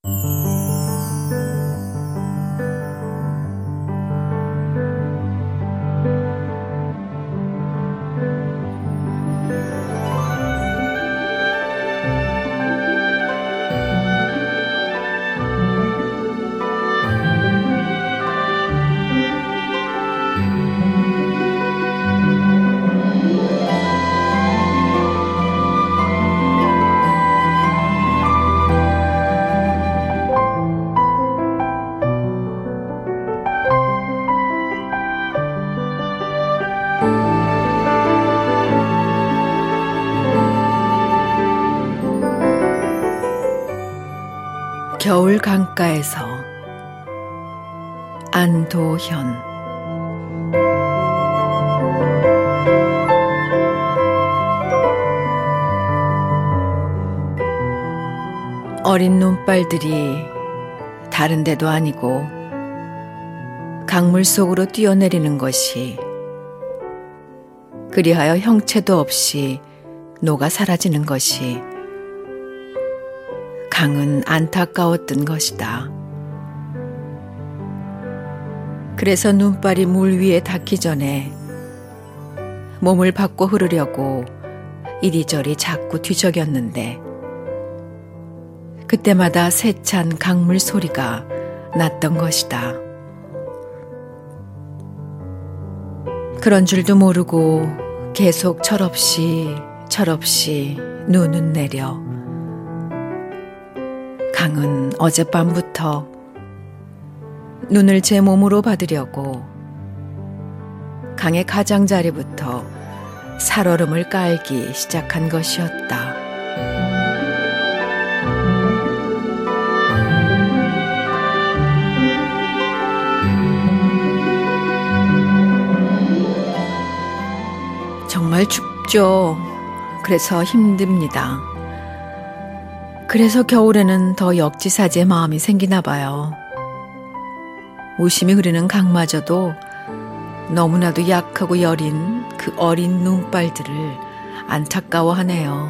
겨울 강가에서 안도현. 어린 눈발들이 다른 데도 아니고 강물 속으로 뛰어내리는 것이, 그리하여 형체도 없이 녹아 사라지는 것이 강은 안타까웠던 것이다. 그래서 눈발이 물 위에 닿기 전에 몸을 바꿔 흐르려고 이리저리 자꾸 뒤척였는데, 그때마다 세찬 강물 소리가 났던 것이다. 그런 줄도 모르고 계속 철없이 눈은 내려 강은 어젯밤부터 눈을 제 몸으로 받으려고 강의 가장자리부터 살얼음을 깔기 시작한 것이었다. 정말 춥죠. 그래서 힘듭니다. 그래서 겨울에는 더 역지사지의 마음이 생기나 봐요. 무심히 흐르는 강마저도 너무나도 약하고 여린 그 어린 눈발들을 안타까워하네요.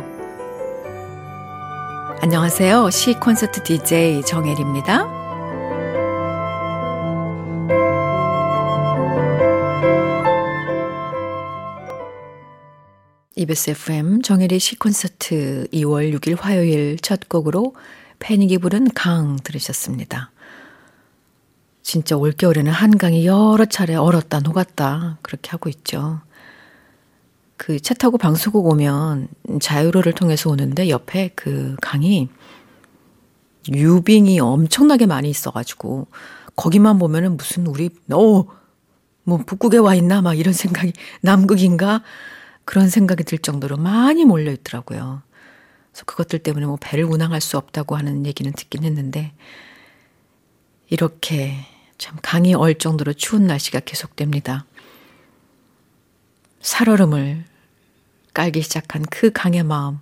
안녕하세요. 시콘서트 DJ 정혜리입니다. EBS FM 정혜리 시콘서트 2월 6일 화요일 첫 곡으로 패닉이 부른 강 들으셨습니다. 진짜 올겨울에는 한강이 여러 차례 얼었다 녹았다 그렇게 하고 있죠. 그 차 타고 방송국 오면 자유로를 통해서 오는데 옆에 그 강이 유빙이 엄청나게 많이 있어가지고 거기만 보면은 무슨 우리 뭐 북극에 와 있나 막 이런 생각이, 남극인가 그런 생각이 들 정도로 많이 몰려 있더라고요. 그래서 그것들 때문에 뭐 배를 운항할 수 없다고 하는 얘기는 듣긴 했는데, 이렇게 참 강이 얼 정도로 추운 날씨가 계속됩니다. 살얼음을 깔기 시작한 그 강의 마음,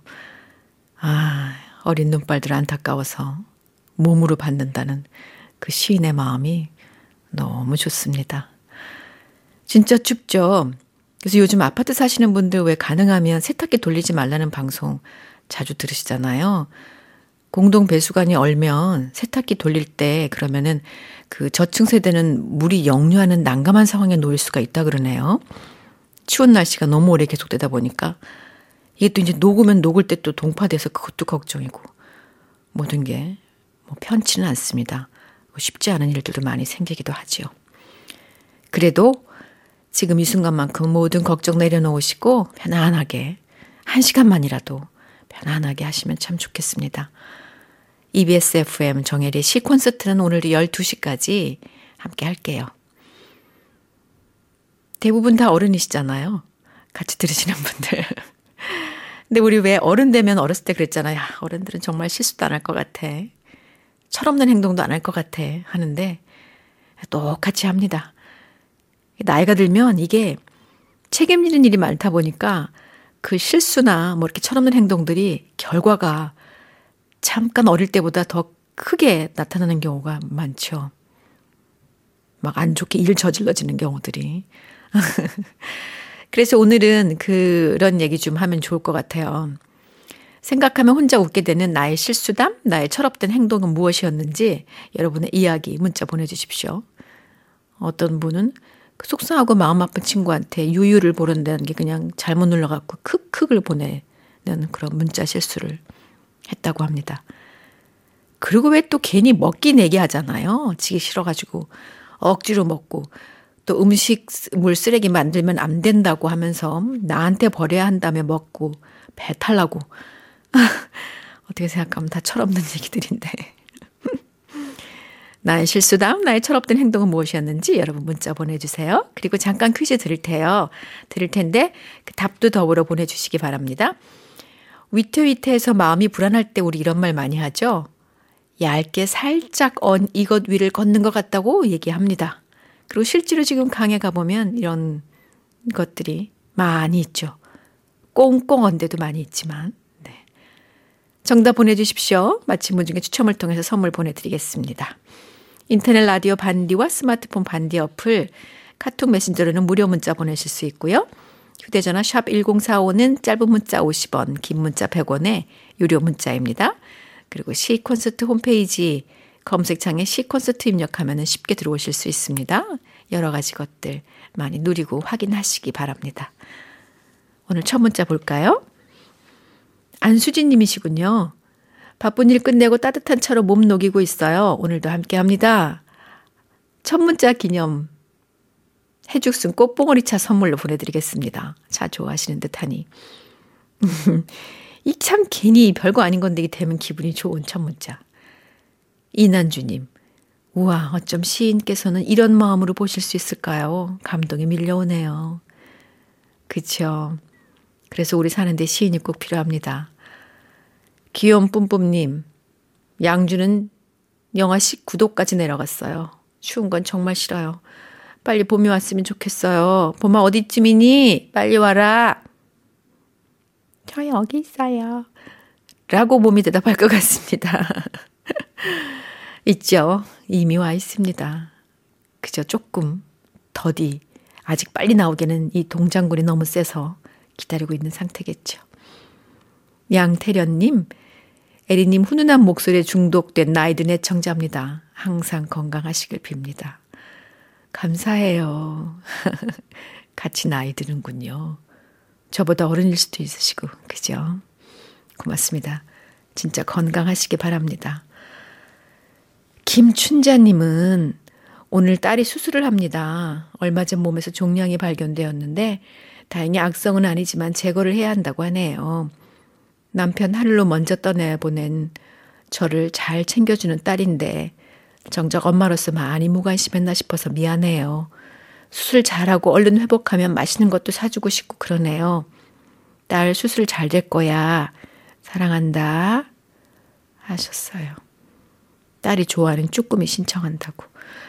어린 눈발들 안타까워서 몸으로 받는다는 그 시인의 마음이 너무 좋습니다. 진짜 춥죠. 그래서 요즘 아파트 사시는 분들 왜 가능하면 세탁기 돌리지 말라는 방송 자주 들으시잖아요. 공동 배수관이 얼면 세탁기 돌릴 때 그러면은 그 저층 세대는 물이 역류하는 난감한 상황에 놓일 수가 있다 그러네요. 추운 날씨가 너무 오래 계속되다 보니까 이게 또 이제 녹으면 녹을 때 또 동파돼서 그것도 걱정이고, 모든 게 뭐 편치는 않습니다. 쉽지 않은 일들도 많이 생기기도 하지요. 그래도 지금 이 순간만큼 모든 걱정 내려놓으시고 편안하게 1시간만이라도 편안하게 하시면 참 좋겠습니다. EBS FM 정혜리의 시콘서트는 오늘 12시까지 함께 할게요. 대부분 다 어른이시잖아요. 같이 들으시는 분들. 근데 우리 왜 어른 되면 어렸을 때 그랬잖아요. 어른들은 정말 실수도 안 할 것 같아. 철없는 행동도 안 할 것 같아 하는데 똑같이 합니다. 나이가 들면 이게 책임지는 일이 많다 보니까 그 실수나 뭐 이렇게 철없는 행동들이 결과가 잠깐 어릴 때보다 더 크게 나타나는 경우가 많죠. 막 안 좋게 일 저질러지는 경우들이. 그래서 오늘은 그런 얘기 좀 하면 좋을 것 같아요. 생각하면 혼자 웃게 되는 나의 실수담, 나의 철없던 행동은 무엇이었는지 여러분의 이야기 문자 보내주십시오. 어떤 분은 그 속상하고 마음 아픈 친구한테 유유를 보낸다는 게 그냥 잘못 눌러갖고 크크를 보내는 그런 문자 실수를 했다고 합니다. 그리고 왜 또 괜히 먹기 내기 하잖아요. 지기 싫어가지고 억지로 먹고 또 음식물 쓰레기 만들면 안 된다고 하면서 나한테 버려야 한다며 먹고 배탈 나고 어떻게 생각하면 다 철없는 얘기들인데 나의 실수담, 나의 철없던 행동은 무엇이었는지 여러분 문자 보내주세요. 그리고 잠깐 퀴즈 드릴 텐데 그 답도 더불어 보내주시기 바랍니다. 위태위태해서 마음이 불안할 때 우리 이런 말 많이 하죠. 얇게 살짝 언 이것 위를 걷는 것 같다고 얘기합니다. 그리고 실제로 지금 강에 가보면 이런 것들이 많이 있죠. 꽁꽁 언 데도 많이 있지만. 네. 정답 보내주십시오. 맞힌 분 중에 추첨을 통해서 선물 보내드리겠습니다. 인터넷 라디오 반디와 스마트폰 반디 어플, 카톡 메신저로는 무료 문자 보내실 수 있고요. 휴대전화 샵 1045는 짧은 문자 50원, 긴 문자 100원에 유료 문자입니다. 그리고 시콘서트 홈페이지 검색창에 시콘서트 입력하면 쉽게 들어오실 수 있습니다. 여러 가지 것들 많이 누리고 확인하시기 바랍니다. 오늘 첫 문자 볼까요? 안수진 님이시군요. 바쁜 일 끝내고 따뜻한 차로 몸 녹이고 있어요. 오늘도 함께합니다. 첫 문자 기념 해죽순 꽃봉오리차 선물로 보내드리겠습니다. 차 좋아하시는 듯하니. 이 참 괜히 별거 아닌 건데 이게 되면 기분이 좋은 첫 문자. 이난주님. 우와, 어쩜 시인께서는 이런 마음으로 보실 수 있을까요? 감동이 밀려오네요. 그쵸. 그래서 우리 사는데 시인이 꼭 필요합니다. 귀여운 뿜뿜님, 양주는 영하 19도까지 내려갔어요. 추운 건 정말 싫어요. 빨리 봄이 왔으면 좋겠어요. 봄아 어디쯤이니? 빨리 와라. 저 여기 있어요. 라고 봄이 대답할 것 같습니다. 있죠. 이미 와 있습니다. 그저 조금 더디 아직 빨리 나오기에는 이 동장군이 너무 세서 기다리고 있는 상태겠죠. 양태련님, 에리님 훈훈한 목소리에 중독된 나이든 애청자입니다. 항상 건강하시길 빕니다. 감사해요. 같이 나이 드는군요. 저보다 어른일 수도 있으시고, 그죠? 고맙습니다. 진짜 건강하시기 바랍니다. 김춘자님은 오늘 딸이 수술을 합니다. 얼마 전 몸에서 종양이 발견되었는데 다행히 악성은 아니지만 제거를 해야 한다고 하네요. 남편 하늘로 먼저 떠내보낸 저를 잘 챙겨주는 딸인데 정작 엄마로서 많이 무관심했나 싶어서 미안해요. 수술 잘하고 얼른 회복하면 맛있는 것도 사주고 싶고 그러네요. 딸 수술 잘 될 거야. 사랑한다. 하셨어요. 딸이 좋아하는 쭈꾸미 신청한다고.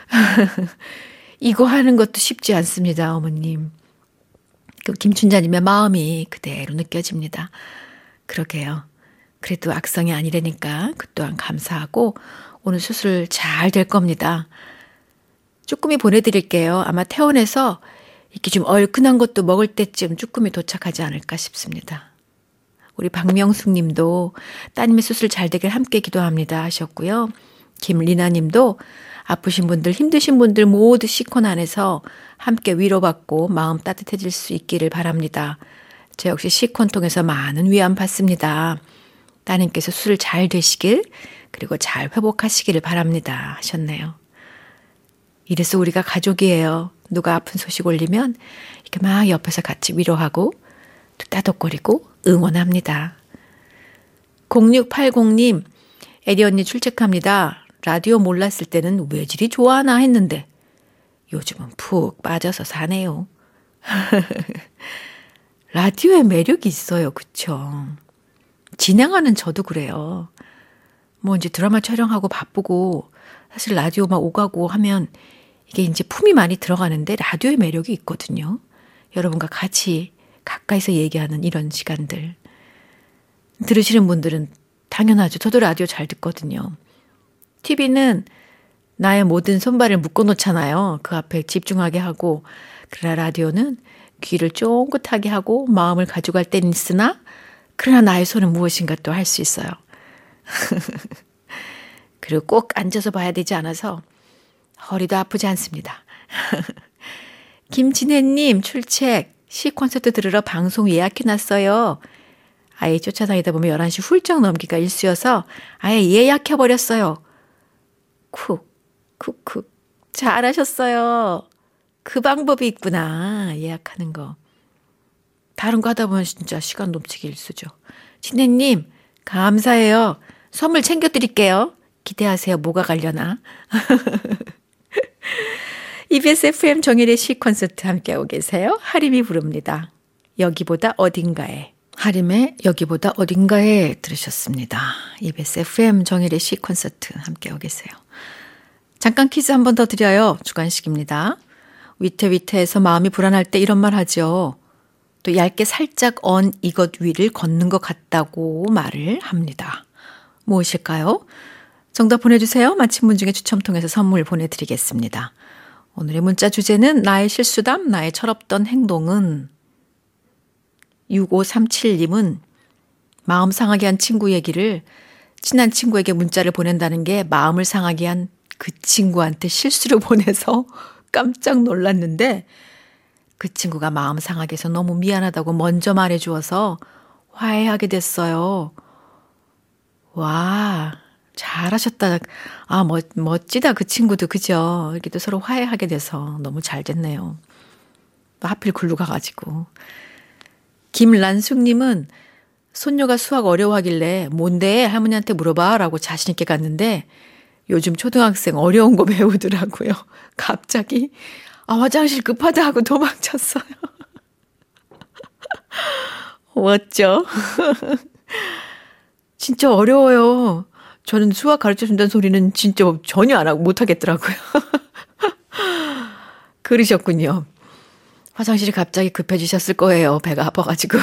이거 하는 것도 쉽지 않습니다, 어머님. 그 김춘자님의 마음이 그대로 느껴집니다. 그러게요. 그래도 악성이 아니라니까 그 또한 감사하고 오늘 수술 잘 될 겁니다. 쭈꾸미 보내드릴게요. 아마 퇴원해서 이렇게 좀 얼큰한 것도 먹을 때쯤 쭈꾸미 도착하지 않을까 싶습니다. 우리 박명숙 님도 따님의 수술 잘 되길 함께 기도합니다 하셨고요. 김리나 님도 아프신 분들, 힘드신 분들 모두 시콘 안에서 함께 위로받고 마음 따뜻해질 수 있기를 바랍니다. 저 역시 시콘 통해서 많은 위안 받습니다. 따님께서 수술 잘 되시길 그리고 잘 회복하시기를 바랍니다 하셨네요. 이래서 우리가 가족이에요. 누가 아픈 소식 올리면 이렇게 막 옆에서 같이 위로하고 또 따독거리고 응원합니다. 0680님, 에리 언니 출첵합니다. 라디오 몰랐을 때는 왜 저리 좋아하나 했는데 요즘은 푹 빠져서 사네요. 라디오에 매력이 있어요. 그쵸? 진행하는 저도 그래요. 뭐 이제 드라마 촬영하고 바쁘고 사실 라디오 막 오가고 하면 이게 이제 품이 많이 들어가는데 라디오의 매력이 있거든요. 여러분과 같이 가까이서 얘기하는 이런 시간들. 들으시는 분들은 당연하죠. 저도 라디오 잘 듣거든요. TV는 나의 모든 손발을 묶어놓잖아요. 그 앞에 집중하게 하고. 그러나 라디오는 귀를 쫑긋하게 하고 마음을 가져갈 때는 있으나 그러나 나의 손은 무엇인가 또 할 수 있어요. 그리고 꼭 앉아서 봐야 되지 않아서 허리도 아프지 않습니다. 김진혜님 출첵 시 콘서트 들으러 방송 예약해놨어요. 아예 쫓아다니다 보면 11시 훌쩍 넘기가 일쑤여서 아예 예약해버렸어요. 쿡. 잘하셨어요. 그 방법이 있구나. 예약하는 거. 다른 거 하다 보면 진짜 시간 넘치기 일쑤죠. 진혜님 감사해요. 선물 챙겨드릴게요. 기대하세요. 뭐가 가려나. EBS FM 정일의 시 콘서트 함께하고 계세요. 하림이 부릅니다. 여기보다 어딘가에. 하림의 여기보다 어딘가에 들으셨습니다. EBS FM 정일의 시 콘서트 함께하고 계세요. 잠깐 퀴즈 한 번 더 드려요. 주관식입니다. 위태위태해서 마음이 불안할 때 이런 말 하죠. 또 얇게 살짝 언 이것 위를 걷는 것 같다고 말을 합니다. 무엇일까요? 정답 보내주세요. 맞힌 분 중에 추첨 통해서 선물 보내드리겠습니다. 오늘의 문자 주제는 나의 실수담, 나의 철없던 행동은 6537님은 마음 상하게 한 친구 얘기를 친한 친구에게 문자를 보낸다는 게 마음을 상하게 한 그 친구한테 실수를 보내서 깜짝 놀랐는데 그 친구가 마음 상하게 해서 너무 미안하다고 먼저 말해주어서 화해하게 됐어요. 와, 잘하셨다. 아, 멋지다. 그 친구도 그죠? 이렇게 또 서로 화해하게 돼서 너무 잘 됐네요. 하필 굴러 가가지고. 김란숙님은 손녀가 수학 어려워하길래 뭔데 할머니한테 물어봐 라고 자신 있게 갔는데 요즘 초등학생 어려운 거 배우더라고요. 갑자기 화장실 급하다 하고 도망쳤어요. 멋져. 진짜 어려워요. 저는 수학 가르쳐준다는 소리는 진짜 전혀 안 하고 못하겠더라고요. 그러셨군요. 화장실이 갑자기 급해지셨을 거예요. 배가 아파가지고.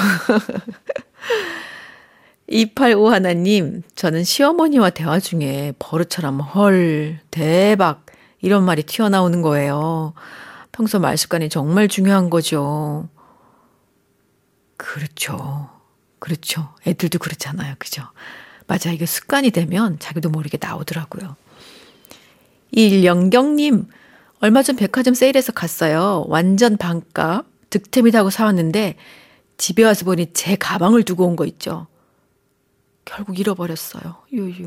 2851님, 저는 시어머니와 대화 중에 버릇처럼 헐, 대박 이런 말이 튀어나오는 거예요. 평소 말 습관이 정말 중요한 거죠. 그렇죠. 애들도 그렇잖아요. 그죠? 맞아. 이게 습관이 되면 자기도 모르게 나오더라고요. 일영경님, 얼마 전 백화점 세일해서 갔어요. 완전 반값, 득템이라고 사왔는데 집에 와서 보니 제 가방을 두고 온 거 있죠. 결국 잃어버렸어요. 유유.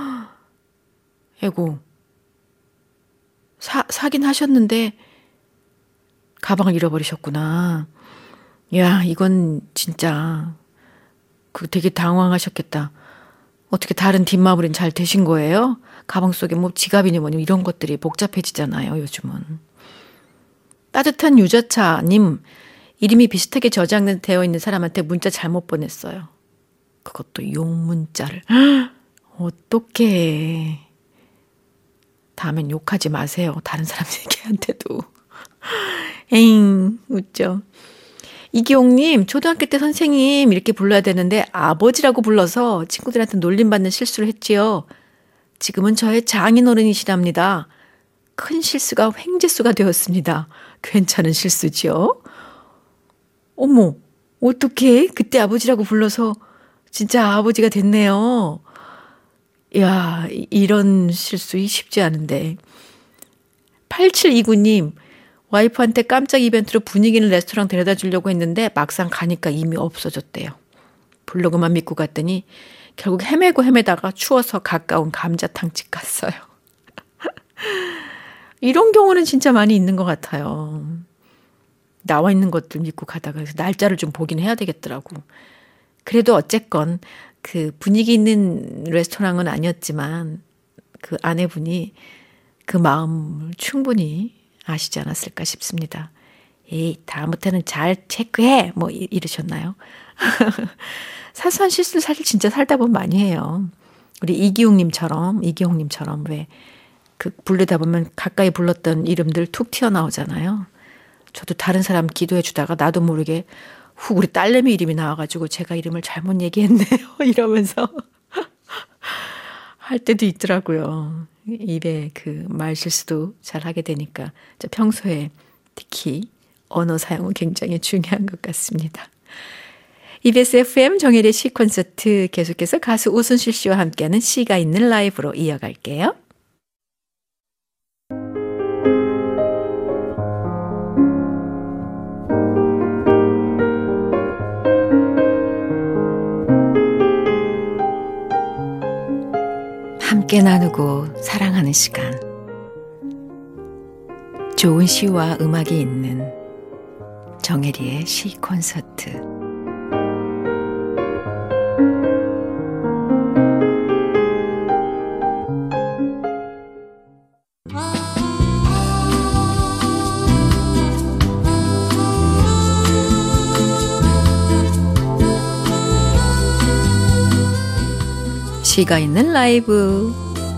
에고. 사긴 하셨는데 가방을 잃어버리셨구나. 야, 이건 진짜 되게 당황하셨겠다. 어떻게 다른 뒷마무리는 잘 되신 거예요? 가방 속에 뭐 지갑이니 뭐니 이런 것들이 복잡해지잖아요, 요즘은. 따뜻한 유자차님, 이름이 비슷하게 저장되어 있는 사람한테 문자 잘못 보냈어요. 그것도 용 문자를. 어떡해. 다음엔 욕하지 마세요. 다른 사람에게한테도. 에잉, 웃죠. 이기용님, 초등학교 때 선생님 이렇게 불러야 되는데 아버지라고 불러서 친구들한테 놀림받는 실수를 했지요. 지금은 저의 장인어른이시랍니다. 큰 실수가 횡재수가 되었습니다. 괜찮은 실수지요? 어머, 어떡해? 그때 아버지라고 불러서 진짜 아버지가 됐네요. 야, 이런 실수 쉽지 않은데. 8729님, 와이프한테 깜짝 이벤트로 분위기 있는 레스토랑 데려다 주려고 했는데 막상 가니까 이미 없어졌대요. 블로그만 믿고 갔더니 결국 헤매다가 추워서 가까운 감자탕집 갔어요. 이런 경우는 진짜 많이 있는 것 같아요. 나와 있는 것들 믿고 가다가 날짜를 좀 보긴 해야 되겠더라고. 그래도 어쨌건 그 분위기 있는 레스토랑은 아니었지만 그 아내분이 그 마음을 충분히 아시지 않았을까 싶습니다. 에이, 다음부터는 잘 체크해! 뭐 이러셨나요? 사소한 실수를 사실 진짜 살다 보면 많이 해요. 우리 이기용님처럼 왜 그 부르다 보면 가까이 불렀던 이름들 툭 튀어나오잖아요. 저도 다른 사람 기도해 주다가 나도 모르게 훅 우리 딸내미 이름이 나와가지고 제가 이름을 잘못 얘기했네요. 이러면서 할 때도 있더라고요. 입에 그 말 실수도 잘 하게 되니까 평소에 특히 언어 사용은 굉장히 중요한 것 같습니다. EBS FM 정혜리의 시 콘서트 계속해서 가수 오순실 씨와 함께하는 시가 있는 라이브로 이어갈게요. 함께 나누고 사랑하는 시간. 좋은 시와 음악이 있는 정혜리의 시 콘서트. 시가 있는 라이브.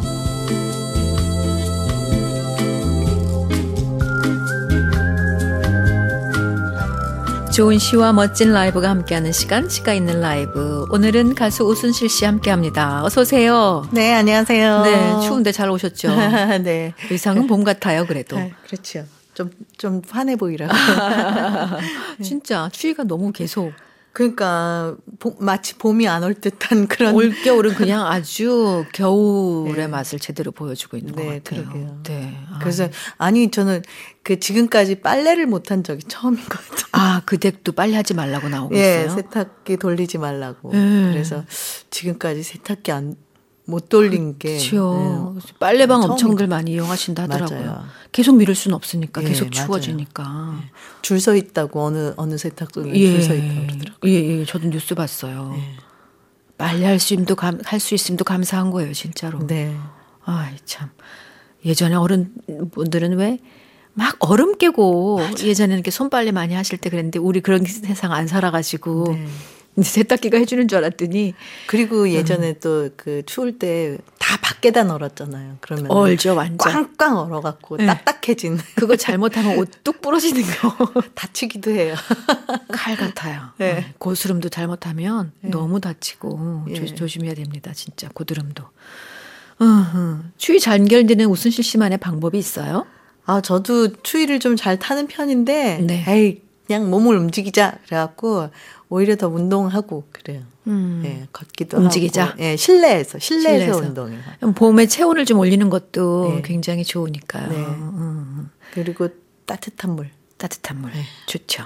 좋은 시와 멋진 라이브가 함께하는 시간, 시가 있는 라이브. 오늘은 가수 오순실 씨 함께합니다. 어서 오세요. 네, 안녕하세요. 네, 추운데 잘 오셨죠? 네. 의상은 봄 같아요, 그래도. 그렇죠. 좀 환해 보이라고. 진짜 추위가 너무 계속. 그러니까 마치 봄이 안 올 듯한 그런. 올겨울은 그냥 아주 겨울의 맛을 제대로 보여주고 있는 것 같아요. 그러게요. 네. 그래서 저는 그 지금까지 빨래를 못한 적이 처음인 것 같아요. 아, 그 댁도 빨래하지 말라고 나오고 있어요? 세탁기 돌리지 말라고. 그래서 지금까지 세탁기 못 돌린 게. 그렇죠. 빨래방 엄청들 많이 이용하신다 하더라고요. 맞아요. 계속 미룰 수는 없으니까. 계속 추워지니까. 줄 서 있다고 어느 세탁소에 줄 서 있다고 그러더라고요. 예, 저도 뉴스 봤어요. 빨래할 수 있음도 감사한 거예요, 진짜로. 네. 아이, 참. 예전에 어른분들은 왜 막 얼음 깨고 예전에는 이렇게 손빨래 많이 하실 때 그랬는데 우리 그런 세상 안 살아가지고 이제 세탁기가 해주는 줄 알았더니. 그리고 예전에 또 그 추울 때 다 밖에다 널었잖아요. 그러면 얼죠, 완전. 꽝꽝 얼어갖고 딱딱해진. 그거 잘못하면 옷 뚝 부러지는 거. 다치기도 해요. 칼 같아요. 네. 고스름도 잘못하면 너무 다치고 조심해야 됩니다. 진짜 고드름도. 추위 잘 견디는 오순실 씨만의 방법이 있어요? 저도 추위를 좀 잘 타는 편인데 네. 그냥 몸을 움직이자 그래갖고 오히려 더 운동하고 그래요. 걷기도 움직이자. 하고. 실내에서 운동해요. 봄에 체온을 좀 올리는 것도 굉장히 좋으니까요. 네. 그리고 따뜻한 물. 좋죠.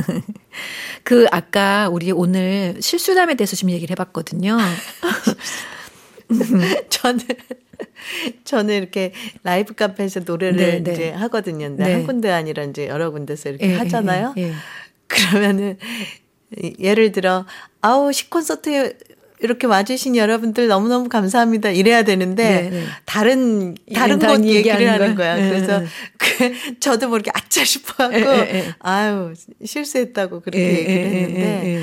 아까 우리 오늘 실수담에 대해서 좀 얘기를 해봤거든요. 저는 이렇게 라이브 카페에서 노래를 이제 하거든요. 근데 한 군데 아니라 이제 여러 군데서 이렇게 하잖아요. 그러면은 예를 들어 시 콘서트에 이렇게 와주신 여러분들 너무너무 감사합니다. 이래야 되는데 다른 곳 얘기를 하는 거야. 그래서 저도 모르게 아차 싶어갖고 실수했다고 그렇게 얘기를 했는데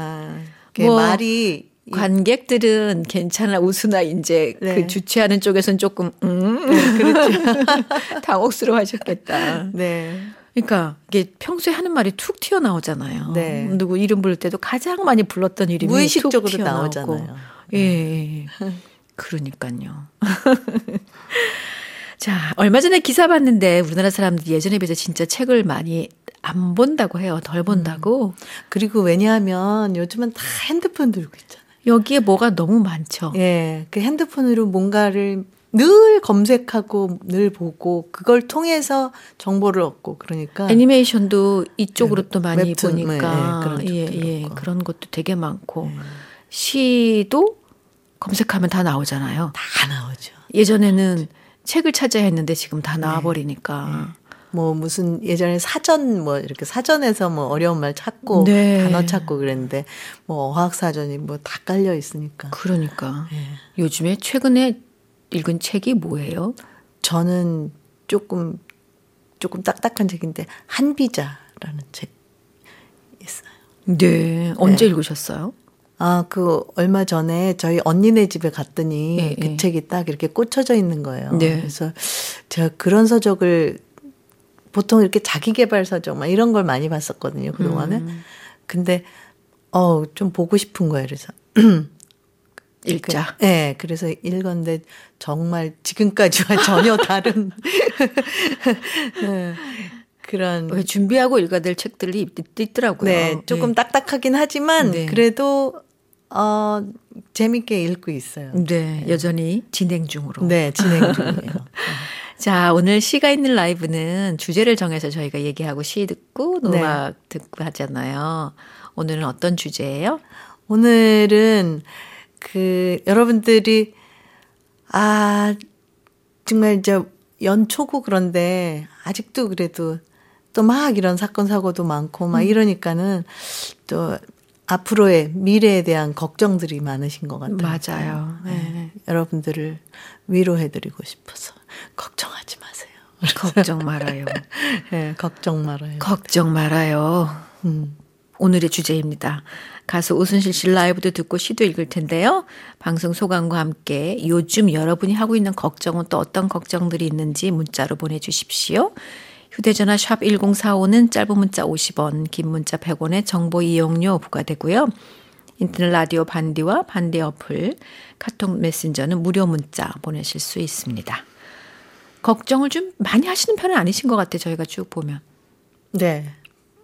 말이 관객들은 괜찮아 웃으나 이제 그 주최하는 쪽에서는 조금 그렇죠. 당혹스러워하셨겠다. 네. 그러니까 이게 평소에 하는 말이 툭 튀어나오잖아요. 네. 누구 이름 부를 때도 가장 많이 불렀던 이름이 무의식적으로 툭 튀어나오고. 나오잖아요. 예. 그러니까요. 자, 얼마 전에 기사 봤는데 우리나라 사람들이 예전에 비해서 진짜 책을 많이 안 본다고 해요. 덜 본다고. 그리고 왜냐하면 요즘은 다 핸드폰 들고 있잖아요. 여기에 뭐가 너무 많죠. 그 핸드폰으로 뭔가를 늘 검색하고 늘 보고 그걸 통해서 정보를 얻고 그러니까 애니메이션도 이쪽으로 또 많이 웹툰, 보니까 그런 것도 되게 많고 시도 검색하면 다 나오잖아요. 다 나오죠. 예전에는 책을 찾아야 했는데 지금 다 나와버리니까. 뭐 무슨 예전에 이렇게 사전에서 뭐 어려운 말 찾고 단어 찾고 그랬는데 뭐 어학 사전이 뭐 다 깔려 있으니까. 그러니까 요즘에 최근에 읽은 책이 뭐예요? 저는 조금 딱딱한 책인데 한비자라는 책 있어요. 네. 언제 읽으셨어요? 얼마 전에 저희 언니네 집에 갔더니 그 책이 딱 이렇게 꽂혀져 있는 거예요. 그래서 제가 그런 서적을 보통 이렇게 자기계발 서적 막 이런 걸 많이 봤었거든요, 그동안에. 근데 좀 보고 싶은 거예요. 그래서 읽자. 네, 그래서 읽었는데 정말 지금까지와 전혀 다른 그런 왜 준비하고 읽어야 될 책들이 있더라고요. 네, 조금 딱딱하긴 하지만 그래도 재밌게 읽고 있어요. 네, 여전히 진행 중으로. 네, 진행 중이에요. 자, 오늘 시가 있는 라이브는 주제를 정해서 저희가 얘기하고 시 듣고 음악 듣고 하잖아요. 오늘은 어떤 주제예요? 오늘은 여러분들이 정말 이제 연초고 그런데 아직도 그래도 또 막 이런 사건 사고도 많고 막 이러니까는 또 앞으로의 미래에 대한 걱정들이 많으신 것 같아요. 맞아요. 네. 여러분들을 위로해드리고 싶어서 걱정하지 마세요. 걱정 말아요. 네, 걱정 말아요. 걱정 말아요. 오늘의 주제입니다. 가수 오순실 씨 라이브도 듣고 시도 읽을 텐데요. 방송 소감과 함께 요즘 여러분이 하고 있는 걱정은 또 어떤 걱정들이 있는지 문자로 보내주십시오. 휴대전화 샵 1045는 짧은 문자 50원, 긴 문자 100원의 정보 이용료 부과되고요. 인터넷 라디오 반디와 반디 어플, 카톡 메신저는 무료 문자 보내실 수 있습니다. 걱정을 좀 많이 하시는 편은 아니신 것 같아요. 저희가 쭉 보면. 네.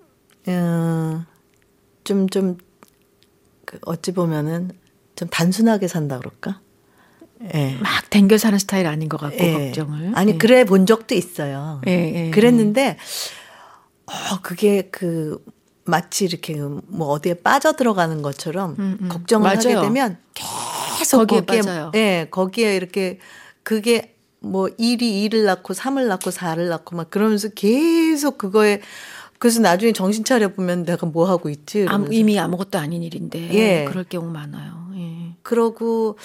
어찌 보면은 좀 단순하게 산다 그럴까? 네. 막 댕겨 사는 스타일 아닌 것 같고 걱정을. 아니 그래 본 적도 있어요. 그랬는데 그게 마치 이렇게 뭐 어디에 빠져 들어가는 것처럼 걱정을 맞아요. 하게 되면 계속 거기에 빠져요. 거기에 이렇게 그게 뭐 일을 낳고 3을 낳고 4를 낳고 막 그러면서 계속 그거에 그래서 나중에 정신 차려 보면 내가 뭐 하고 있지? 이미 아무것도 아닌 일인데 그럴 경우 많아요. 그러고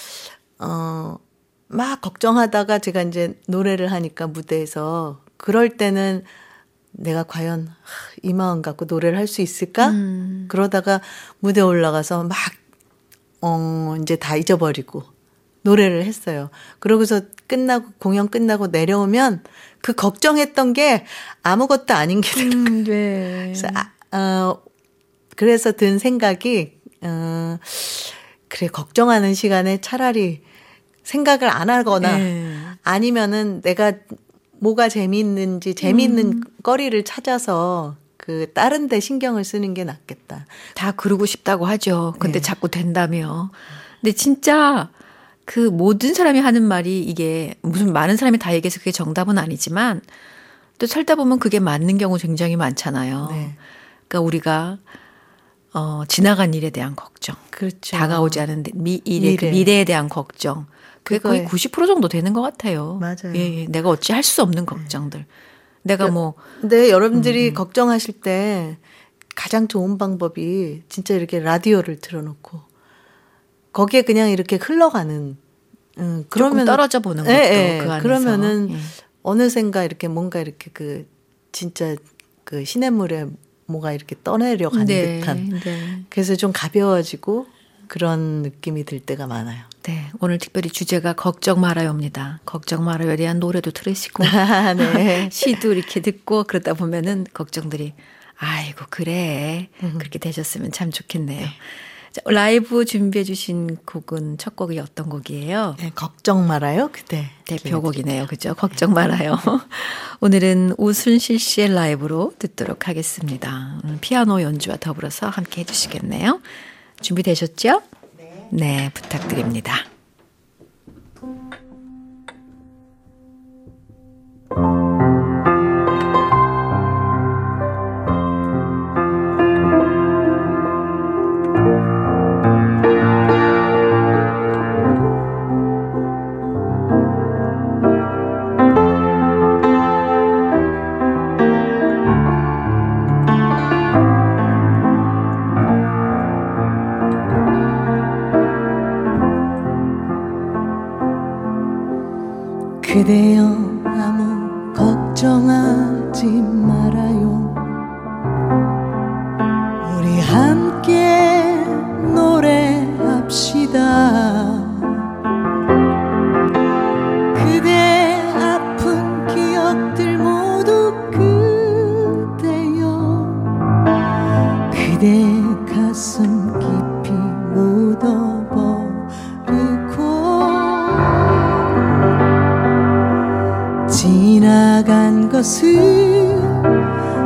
막 걱정하다가 제가 이제 노래를 하니까 무대에서 그럴 때는 내가 과연 이 마음 갖고 노래를 할 수 있을까? 그러다가 무대 올라가서 막 이제 다 잊어버리고 노래를 했어요. 그러고서 공연 끝나고 내려오면 그 걱정했던 게 아무것도 아닌 게 되는 거예요. 그래서 그래서 든 생각이 그래 걱정하는 시간에 차라리 생각을 안 하거나 아니면은 내가 뭐가 재미있는 거리를 찾아서 다른 데 신경을 쓰는 게 낫겠다. 다 그러고 싶다고 하죠. 근데 자꾸 된다며. 근데 진짜 모든 사람이 하는 말이 이게 무슨 많은 사람이 다 얘기해서 그게 정답은 아니지만 또 살다 보면 그게 맞는 경우 굉장히 많잖아요. 그러니까 우리가 지나간 일에 대한 걱정. 그렇죠. 다가오지 않은 미래에 대한 걱정. 그게 거의 90% 정도 되는 것 같아요. 맞아요. 내가 어찌 할 수 없는 걱정들. 내가 근데 여러분들이 걱정하실 때 가장 좋은 방법이 진짜 이렇게 라디오를 틀어놓고 거기에 그냥 이렇게 흘러가는. 조금 떨어져 보는 것도 그 안에서. 그러면은 어느샌가 이렇게 뭔가 이렇게 진짜 시냇물에 뭐가 이렇게 떠내려 가는 듯한. 그래서 좀 가벼워지고 그런 느낌이 들 때가 많아요. 네, 오늘 특별히 주제가 걱정 말아요입니다. 걱정 말아요에 대한 노래도 들으시고 시도 이렇게 듣고 그러다 보면은 걱정들이 아이고 그래 그렇게 되셨으면 참 좋겠네요. 자, 라이브 준비해 주신 곡은 첫 곡이 어떤 곡이에요? 네, 걱정 말아요. 그때 대표곡이네요. 그죠? 걱정 말아요. 오늘은 오순실 씨의 라이브로 듣도록 하겠습니다. 피아노 연주와 더불어서 함께 해주시겠네요. 준비되셨죠? 네, 부탁드립니다. 그대여 아무 걱정하지 말아요. 우리 함께 노래합시다. 그대 아픈 기억들 모두 그대여 그대 가슴 깊이 묻어버리고 지나간 것을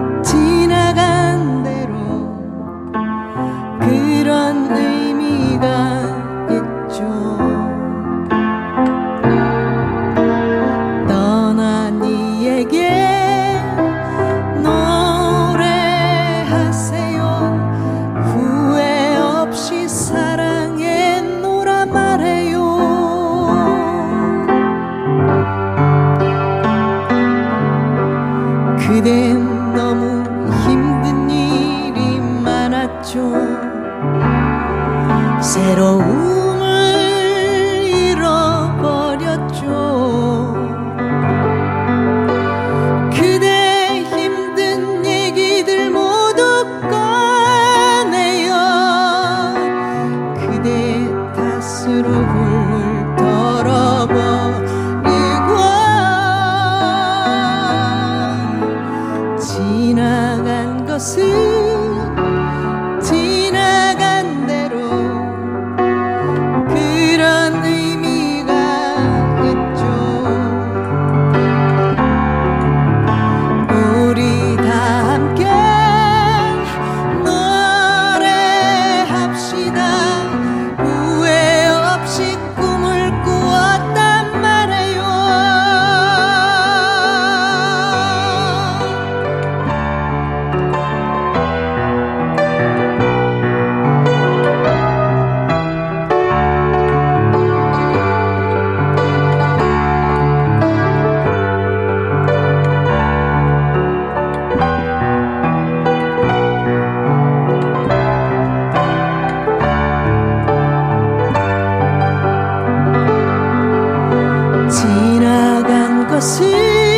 그댄 너무 힘든 일이 많았죠. 새로움을 잃어버렸죠. 그대 힘든 얘기들 모두 꺼내요. 그대 탓으로 훌훌 털어버리고 지나간 것은 지나간 대로 그런 의미가 있죠. 우리 다 함께 노래합시다. 후회 없이 꿈을 꾸었단 말이에요. 지나간 것은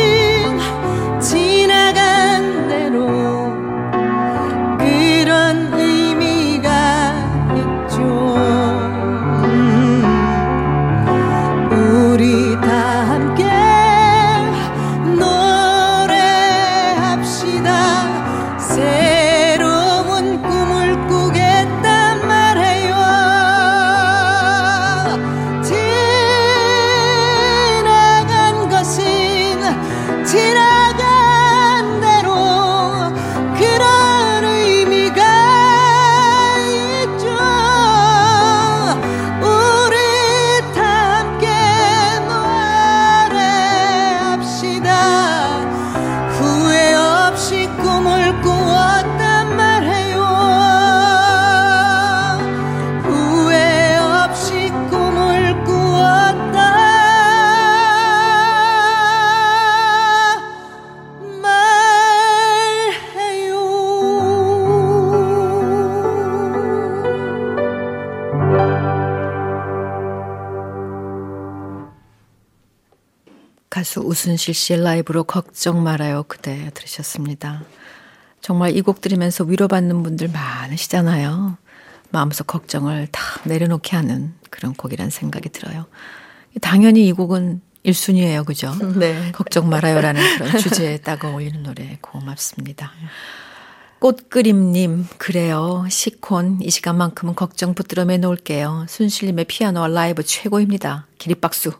지나간 대로 그런 의미가 있죠. 우리 다 함께 노래합시다. 새로운 꿈을 꾸겠단 말이에요. 지나간 것은 지나간 대로 그런 의미가 있죠. 우리 다 함께 노래합시다. 후회 없이 꿈을 꾸었단 말이에요. 후회 없이 꿈을 꾸었단 가수 우순실 씨의 라이브로 걱정 말아요 그대 들으셨습니다. 정말 이 곡 들으면서 위로받는 분들 많으시잖아요. 마음속 걱정을 다 내려놓게 하는 그런 곡이란 생각이 들어요. 당연히 이 곡은 1순위예요. 그죠? 네. 걱정 말아요라는 그런 주제에 딱 어울리는 노래 고맙습니다. 꽃그림님 그래요. 시콘 이 시간만큼은 걱정 붙들어 매놓을게요. 순실님의 피아노와 라이브 최고입니다. 기립박수.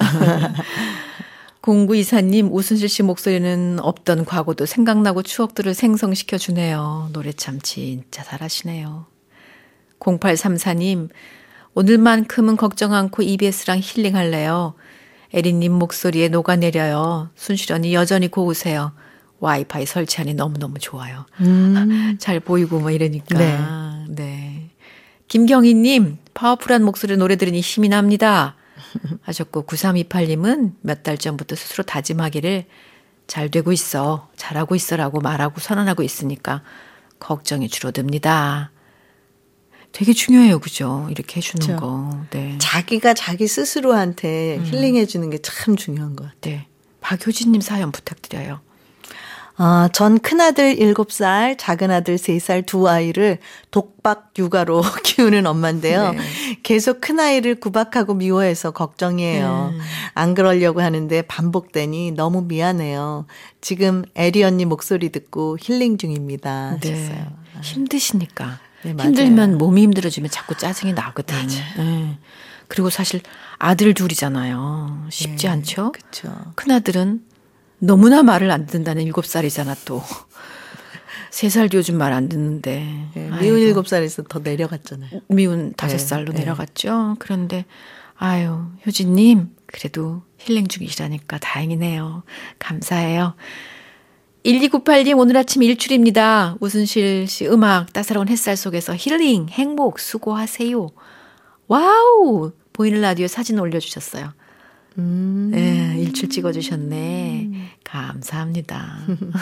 0924님 우순실 씨 목소리는 없던 과거도 생각나고 추억들을 생성시켜 주네요. 노래 참 진짜 잘하시네요. 0834님 오늘만큼은 걱정 않고 EBS랑 힐링할래요. 에리님 목소리에 녹아내려요. 순실 언니 여전히 고우세요. 와이파이 설치하니 너무너무 좋아요. 잘 보이고 뭐 이러니까. 네. 네. 김경희님 파워풀한 목소리 노래 들으니 힘이 납니다. 하셨고 9328님은 몇 달 전부터 스스로 다짐하기를 잘 되고 있어. 잘하고 있어라고 말하고 선언하고 있으니까 걱정이 줄어듭니다. 되게 중요해요. 그죠? 이렇게 해주는 그렇죠. 거. 네. 자기가 자기 스스로한테 힐링해 주는 게 참 중요한 것 같아요. 네. 박효진님 사연 부탁드려요. 전 큰아들 7살, 작은아들 3살 두 아이를 독박 육아로 키우는 엄마인데요. 네. 계속 큰아이를 구박하고 미워해서 걱정이에요. 안 그러려고 하는데 반복되니 너무 미안해요. 지금 에리 언니 목소리 듣고 힐링 중입니다. 하셨어요. 네. 힘드시니까. 네, 맞아요. 힘들면 몸이 힘들어지면 자꾸 짜증이 나거든요. 네. 그리고 사실 아들 둘이잖아요. 쉽지 네, 않죠? 그렇죠. 큰아들은 너무나 말을 안 듣는다는 7살이잖아 또. 3살도 요즘 말 안 듣는데. 네, 미운 7살에서 더 내려갔잖아요. 미운 5살로 네. 내려갔죠. 그런데 아유 효진님 그래도 힐링 중이시라니까 다행이네요. 감사해요. 1298님 오늘 아침 일출입니다. 우순실 씨 음악 따사로운 햇살 속에서 힐링 행복 수고하세요. 와우 보이는 라디오 사진 올려주셨어요. 네, 일출 찍어주셨네. 감사합니다.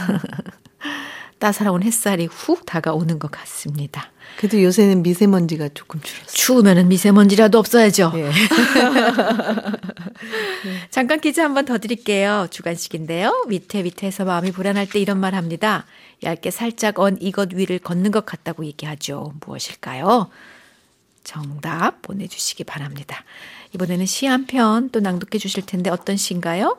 따사로운 햇살이 훅 다가오는 것 같습니다. 그래도 요새는 미세먼지가 조금 줄었어요. 추우면은 미세먼지라도 없어야죠. 예. 잠깐 퀴즈 한번 더 드릴게요. 주간식인데요. 위태위태해서 마음이 불안할 때 이런 말 합니다. 얇게 살짝 언 이것 위를 걷는 것 같다고 얘기하죠. 무엇일까요? 정답 보내주시기 바랍니다. 이번에는 시 한 편 또 낭독해 주실 텐데 어떤 시인가요?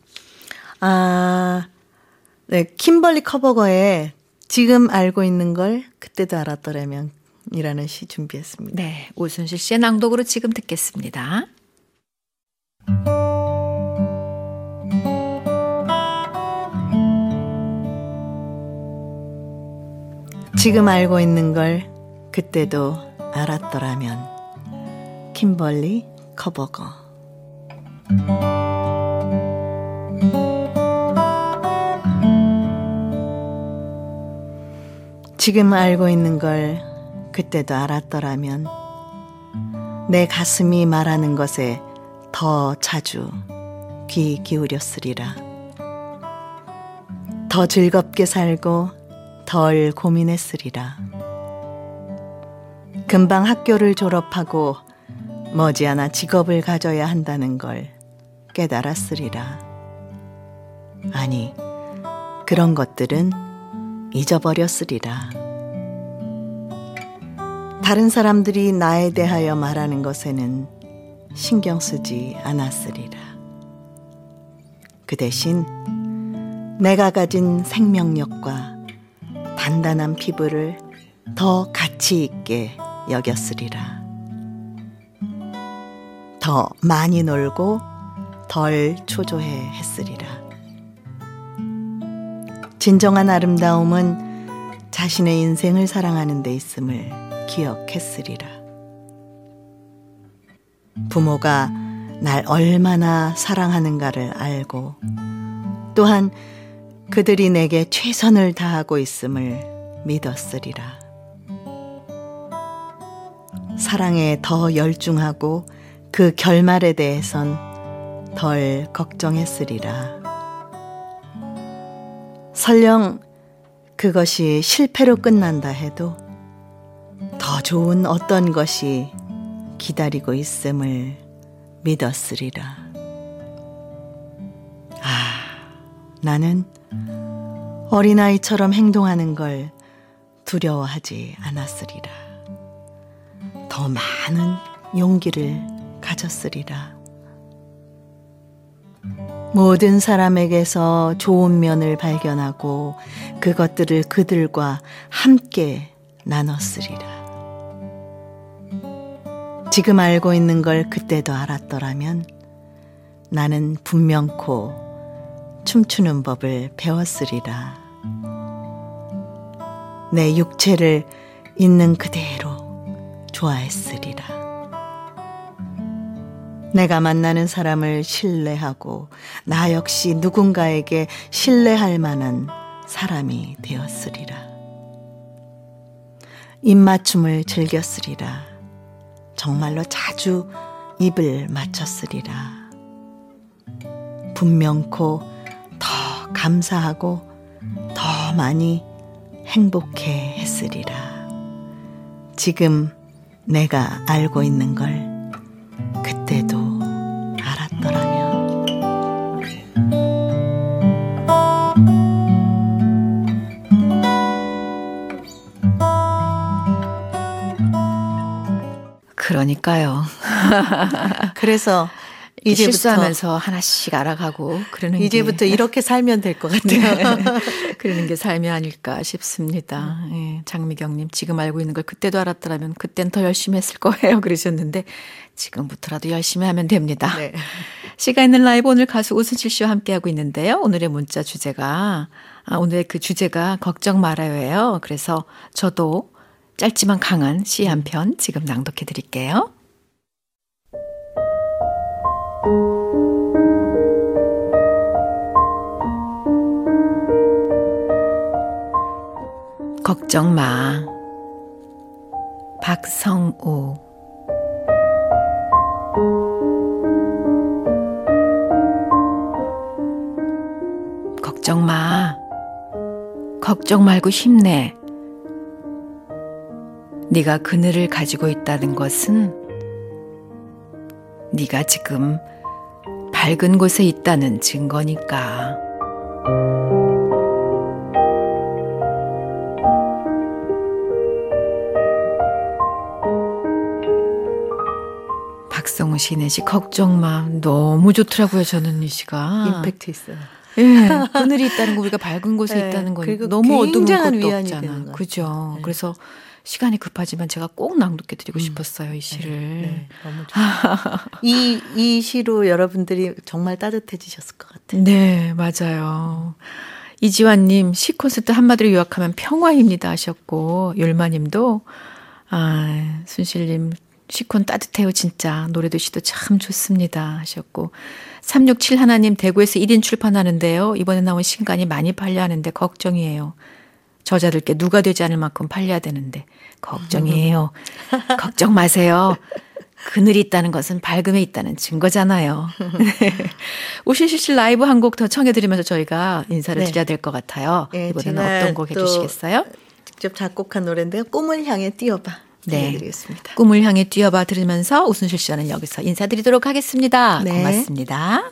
네, 킴벌리 커버거의 지금 알고 있는 걸 그때도 알았더라면 이라는 시 준비했습니다. 네, 오순실 씨의 낭독으로 지금 듣겠습니다. 지금 알고 있는 걸 그때도 알았더라면 킴벌리 커버거. 지금 알고 있는 걸 그때도 알았더라면 내 가슴이 말하는 것에 더 자주 귀 기울였으리라. 더 즐겁게 살고 덜 고민했으리라. 금방 학교를 졸업하고 머지않아 직업을 가져야 한다는 걸 깨달았으리라. 아니, 그런 것들은 잊어버렸으리라. 다른 사람들이 나에 대하여 말하는 것에는 신경 쓰지 않았으리라. 그 대신 내가 가진 생명력과 단단한 피부를 더 가치 있게 여겼으리라. 더 많이 놀고 덜 초조해 했으리라. 진정한 아름다움은 자신의 인생을 사랑하는 데 있음을 기억했으리라. 부모가 날 얼마나 사랑하는가를 알고 또한 그들이 내게 최선을 다하고 있음을 믿었으리라. 사랑에 더 열중하고 그 결말에 대해선 덜 걱정했으리라. 설령 그것이 실패로 끝난다 해도 더 좋은 어떤 것이 기다리고 있음을 믿었으리라. 나는 어린아이처럼 행동하는 걸 두려워하지 않았으리라. 더 많은 용기를 가졌으리라. 모든 사람에게서 좋은 면을 발견하고 그것들을 그들과 함께 나눴으리라. 지금 알고 있는 걸 그때도 알았더라면 나는 분명코 춤추는 법을 배웠으리라. 내 육체를 있는 그대로 좋아했으리라. 내가 만나는 사람을 신뢰하고 나 역시 누군가에게 신뢰할 만한 사람이 되었으리라. 입맞춤을 즐겼으리라. 정말로 자주 입을 맞췄으리라. 분명코 더 감사하고 더 많이 행복해 했으리라. 지금 내가 알고 있는 걸 그때도 알았더라면. 그러니까요. 그래서 이제부터 실수하면서 하나씩 알아가고 그러는 이제부터 이렇게 살면 될 것 같아요. 네. 그러는 게 삶이 아닐까 싶습니다. 예, 장미경님 지금 알고 있는 걸 그때도 알았더라면 그땐 더 열심히 했을 거예요 그러셨는데 지금부터라도 열심히 하면 됩니다. 네. 시가 있는 라이브 오늘 가수 오순실 씨와 함께하고 있는데요. 오늘의 문자 주제가 오늘의 그 주제가 걱정 말아요예요. 그래서 저도 짧지만 강한 시 한 편 지금 낭독해 드릴게요. 걱정 마. 박성우. 걱정 마. 걱정 말고 힘내. 네가 그늘을 가지고 있다는 것은 네가 지금 밝은 곳에 있다는 증거니까. 박성우 시인의 시 걱정 마. 너무 좋더라고요. 저는 이 시가. 임팩트 있어요. 예, 그늘이 있다는 거, 우리가 밝은 곳에 네, 있다는 거 너무 어두운 것도 없잖아. 그죠? 네. 그래서 시간이 급하지만 제가 꼭 낭독해드리고 싶었어요. 이 시를. 네, 너무 좋아요. 이 시로 여러분들이 정말 따뜻해지셨을 것 같아요. 네, 맞아요. 이지환님, 시 콘서트 한마디로 요약하면 평화입니다 하셨고, 율마님도 순실님 시콘 따뜻해요 진짜. 노래도 시도 참 좋습니다 하셨고, 367 하나님, 대구에서 1인 출판하는데요. 이번에 나온 신간이 많이 팔려 하는데 걱정이에요. 저자들께 누가 되지 않을 만큼 팔려야 되는데 걱정이에요. 걱정 마세요. 그늘이 있다는 것은 밝음에 있다는 증거잖아요. 오신실 씨 라이브 한 곡 더 청해드리면서 저희가 인사를 드려야 될 것 같아요. 네, 이번에는 어떤 곡 해주시겠어요? 직접 작곡한 노래인데요. 꿈을 향해 뛰어봐. 네, 드리겠습니다. 꿈을 향해 뛰어봐 들으면서 오순실 씨와는 여기서 인사드리도록 하겠습니다. 네. 고맙습니다.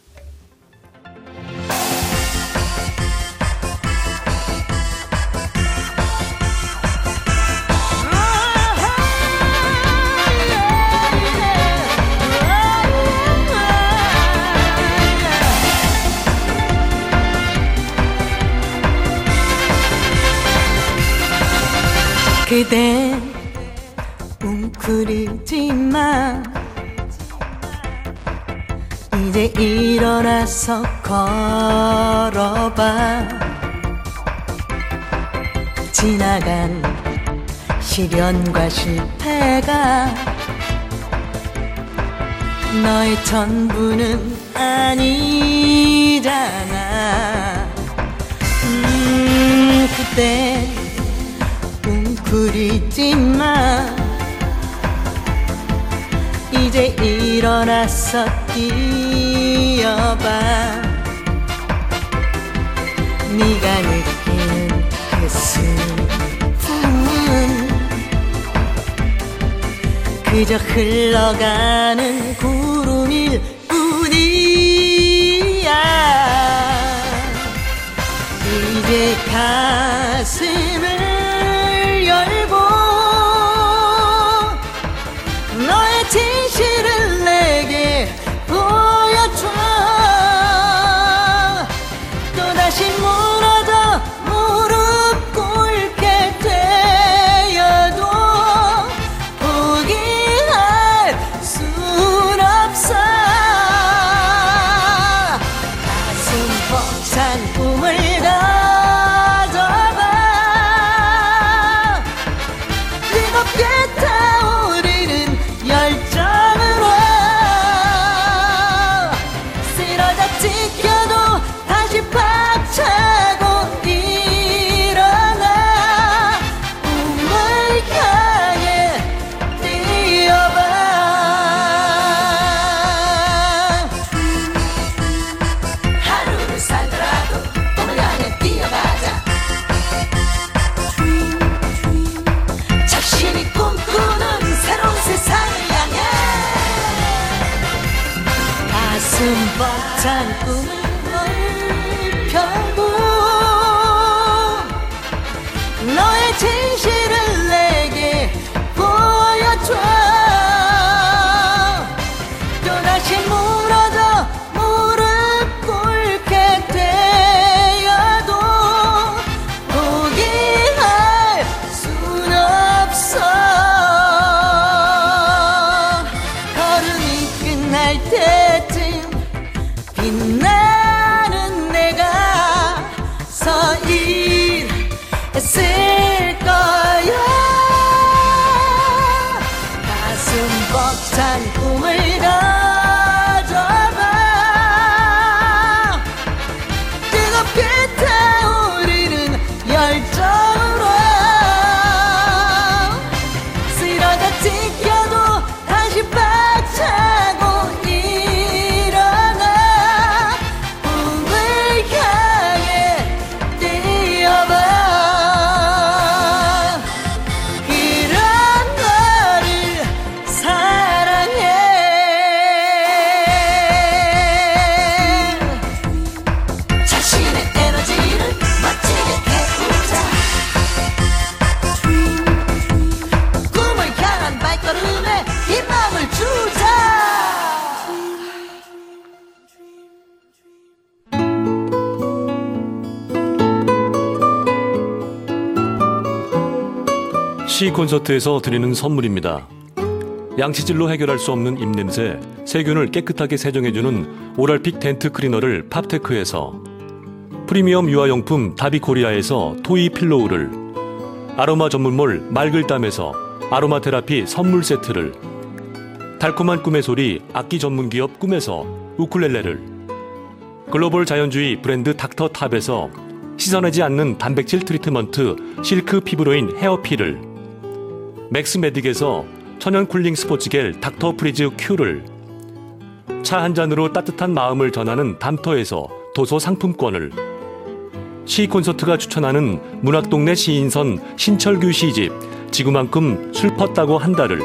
그대 웅크리지마. 이제 일어나서 걸어봐. 지나간 시련과 실패가 너의 전부는 아니잖아. 그때 웅크리지마. 이제 일어나서 뛰어봐. 네가 느끼는 그 슬픔은 그저 흘러가는 구름일 뿐이야. 이제 가슴을 열고 너의 진실을 내게 보여줘. 또다시 무너져 무릎 꿇게 되어도 포기할 순 없어. 가슴 벅찬 꿈을 가져봐. 뜨겁게 타오르는 열정으로 쓰러져 지켜도 다시 박차고 일어나. 꿈을 향해 뛰어봐. 하루를 살더라도 꿈을 향해 뛰어가자. 자신이 꿈꾸는 새로운 세상을 향해 가슴 벅찬 꿈을 펴고 너의 진실을 내게 보여줘. 또다시 무너져 무릎 꿇게 되어도 포기할 순 없어. 걸음이 끝날 때쯤 빛나는 내가 서 있을 시 콘서트에서 드리는 선물입니다. 양치질로 해결할 수 없는 입냄새, 세균을 깨끗하게 세정해주는 오랄픽 덴트 클리너를 팝테크에서, 프리미엄 유아용품 다비코리아에서 토이 필로우를, 아로마 전문몰 말글담에서 아로마 테라피 선물 세트를, 달콤한 꿈의 소리 악기 전문기업 꿈에서 우쿨렐레를, 글로벌 자연주의 브랜드 닥터탑에서 씻어내지 않는 단백질 트리트먼트 실크 피부로인 헤어필을, 맥스메딕에서 천연 쿨링 스포츠겔 닥터 프리즈 큐를, 차 한 잔으로 따뜻한 마음을 전하는 담터에서 도서 상품권을, 시 콘서트가 추천하는 문학동네 시인선 신철규 시집 지구만큼 슬펐다고 한 달을,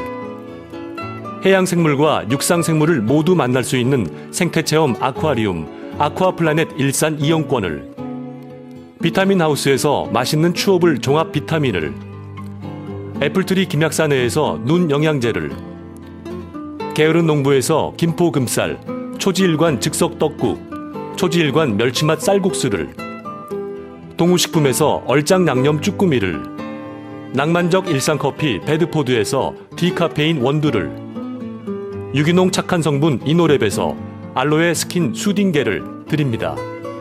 해양생물과 육상생물을 모두 만날 수 있는 생태체험 아쿠아리움 아쿠아플라넷 일산 이용권을, 비타민 하우스에서 맛있는 추업을 종합 비타민을, 애플트리 김약사내에서 눈 영양제를, 게으른 농부에서 김포 금쌀 초지일관 즉석 떡국 초지일관 멸치맛 쌀국수를, 동우식품에서 얼짱 양념 쭈꾸미를, 낭만적 일상커피 베드포드에서 디카페인 원두를, 유기농 착한 성분 이노랩에서 알로에 스킨 수딩겔을 드립니다.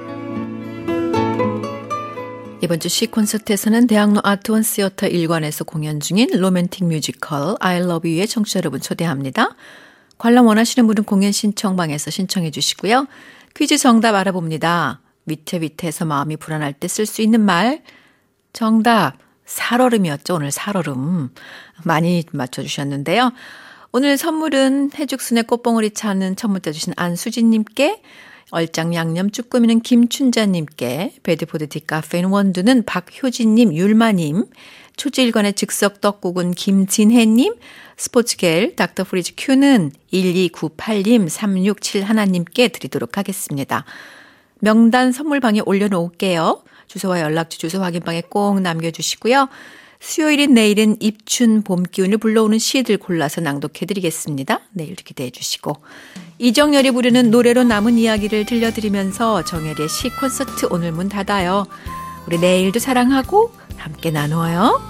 이번 주 시 콘서트에서는 대학로 아트원 시어터 1관에서 공연 중인 로맨틱 뮤지컬 I Love You의 청취자 여러분 초대합니다. 관람 원하시는 분은 공연 신청방에서 신청해 주시고요. 퀴즈 정답 알아봅니다. 위태위태해서 마음이 불안할 때 쓸 수 있는 말. 정답 살얼음이었죠. 오늘 살얼음 많이 맞춰주셨는데요. 오늘 선물은 해죽순의 꽃봉오리 차는 첫 문자 주신 안수진님께, 얼짱 양념 쭈꾸미는 김춘자님께, 베드포드 디카페인 원두는 박효진님, 율마님, 초지일관의 즉석 떡국은 김진혜님, 스포츠겔 닥터프리즈 큐는 1298님, 3671님께 드리도록 하겠습니다. 명단 선물방에 올려놓을게요. 주소와 연락처, 주소 확인방에 꼭 남겨주시고요. 수요일인 내일은 입춘 봄 기운을 불러오는 시들 골라서 낭독해드리겠습니다. 내일도 기대해 주시고, 이정열이 부르는 노래로 남은 이야기를 들려드리면서 정혜리의 시 콘서트 오늘 문 닫아요. 우리 내일도 사랑하고 함께 나누어요.